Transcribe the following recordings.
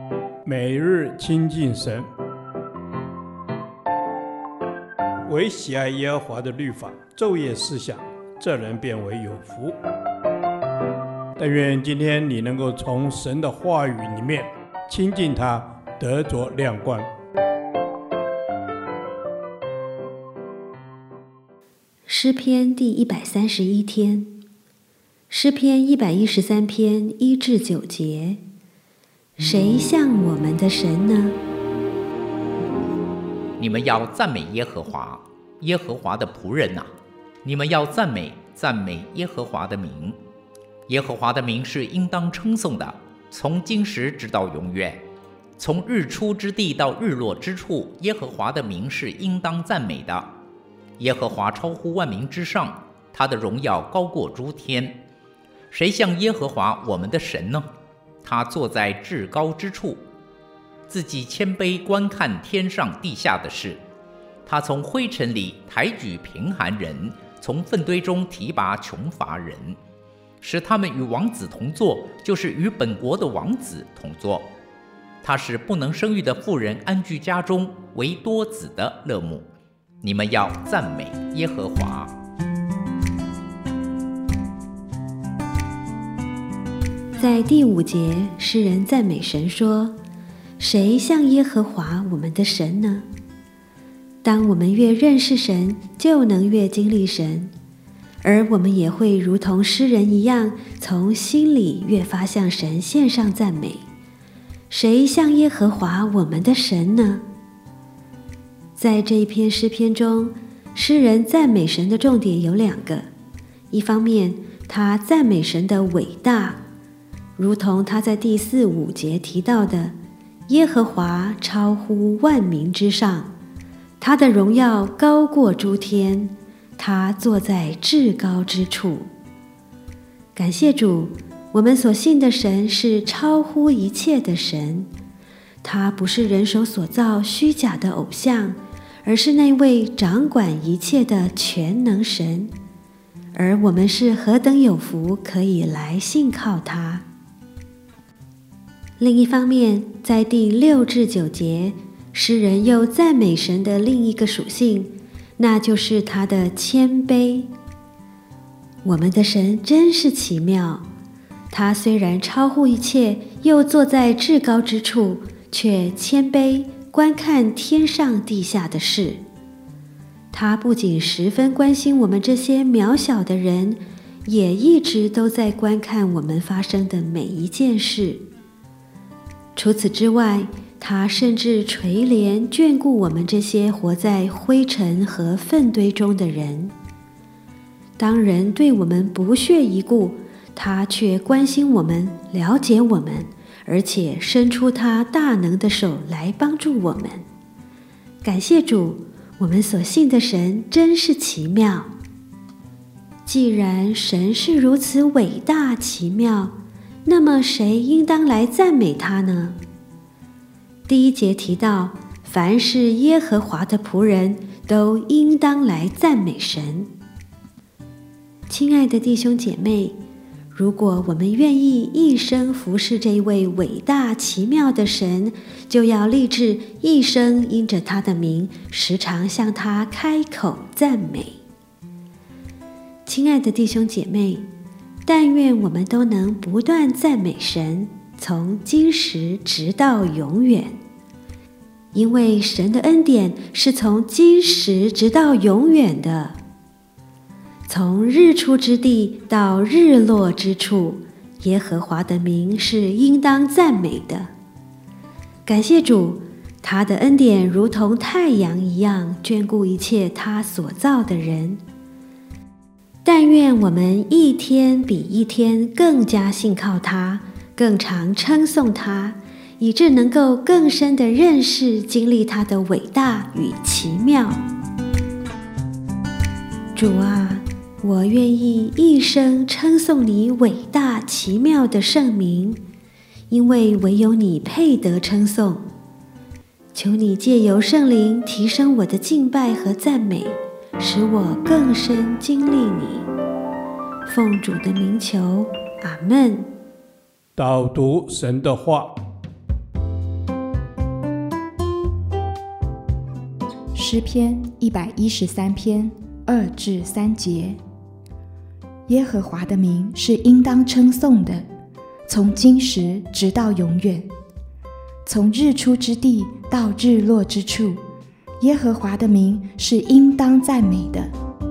每日亲近神，唯喜爱耶和华的律法，昼夜思想，这人变为有福。但愿今天你能够从神的话语里面亲近他，得着亮光。 诗篇第131天，诗篇113篇1至9节。谁像我们的神呢？ 你们要赞美耶和华，耶和华的仆人啊，你们要赞美耶和华的名。耶和华的名是应当称颂的，从今时直到永远。从日出之地到日落之处，耶和华的名是应当赞美的。耶和华超乎万民之上，他的荣耀高过诸天。谁像耶和华我们的神呢？他坐在至高之处，自己谦卑观看天上地下的事。他从灰尘里抬举贫寒人，从粪堆中提拔穷乏人，使他们与王子同坐，就是与本国的王子同坐。他使不能生育的妇人安居家中，为多子的乐母。你们要赞美耶和华。 在第5节，诗人赞美神说：谁像耶和华我们的神呢？当我们越认识神，就能越经历神，而我们也会如同诗人一样，从心里越发向神献上赞美。谁像耶和华我们的神呢？在这一篇诗篇中，诗人赞美神的重点有2个。一方面，他赞美神的伟大，如同他在第4、5节提到的，耶和华超乎万民之上，他的荣耀高过诸天，他坐在至高之处。感谢主，我们所信的神是超乎一切的神，他不是人手所造虚假的偶像，而是那位掌管一切的全能神，而我们是何等有福，可以来信靠他。另一方面，在第6至9节，诗人又赞美神的另一个属性，那就是他的谦卑。我们的神真是奇妙，他虽然超乎一切，又坐在至高之处，却谦卑观看天上地下的事。他不仅十分关心我们这些渺小的人，也一直都在观看我们发生的每一件事。除此之外，他甚至垂怜眷顾我们这些活在灰尘和粪堆中的人。当人对我们不屑一顾，他却关心我们，了解我们，而且伸出他大能的手来帮助我们。感谢主，我们所信的神真是奇妙。既然神是如此伟大奇妙，那么谁应当来赞美他呢？第1节提到，凡是耶和华的仆人，都应当来赞美神。亲爱的弟兄姐妹，如果我们愿意一生服侍这一位伟大奇妙的神，就要立志一生因着他的名，时常向他开口赞美。亲爱的弟兄姐妹，但愿我们都能不断赞美神，从今时直到永远。因为神的恩典是从今时直到永远的。从日出之地到日落之处，耶和华的名是应当赞美的。感谢主，他的恩典如同太阳一样眷顾一切他所造的人。但愿我们一天比一天更加信靠他，更常称颂他，以致能够更深地认识经历他的伟大与奇妙。主啊，我愿意一生称颂你伟大奇妙的圣名，因为唯有你配得称颂。求你借由圣灵提升我的敬拜和赞美，使我更深经历你。奉主的名求，阿们。 导读神的话， 诗篇113篇2至3节。耶和华的名是应当称颂的，从今时直到永远。从日出之地到日落之处，耶和华的名是应当赞美的。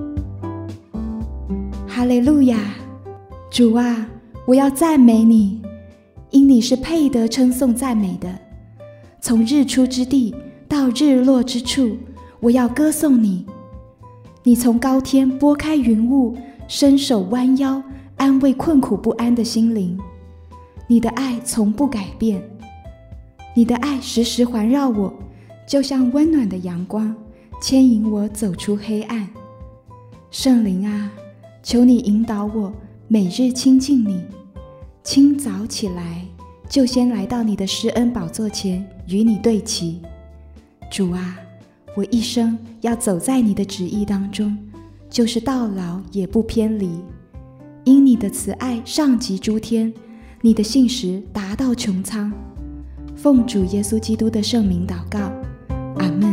哈利路亚！主啊，我要赞美你，因你是配得称颂赞美的。从日出之地到日落之处，我要歌颂你。你从高天拨开云雾，伸手弯腰，安慰困苦不安的心灵。你的爱从不改变，你的爱时时环绕我，就像温暖的阳光，牵引我走出黑暗。圣灵啊，求你引导我，每日亲近你。清早起来，就先来到你的施恩宝座前，与你对齐。主啊，我一生要走在你的旨意当中，就是到老也不偏离。因你的慈爱上及诸天，你的信实达到穹苍。奉主耶稣基督的圣名祷告，阿们。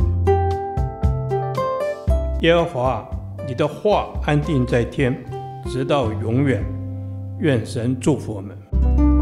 耶和华，你的话安定在天，直到永远。愿神祝福我们。